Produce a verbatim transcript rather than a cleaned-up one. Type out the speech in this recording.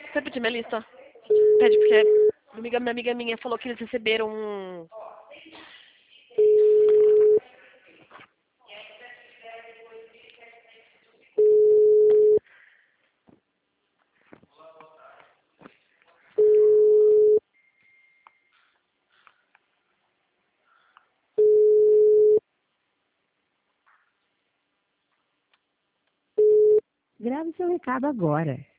Você pedir minha lista? Pede, porque uma amiga, minha amiga minha falou que eles receberam um... Grave seu recado agora.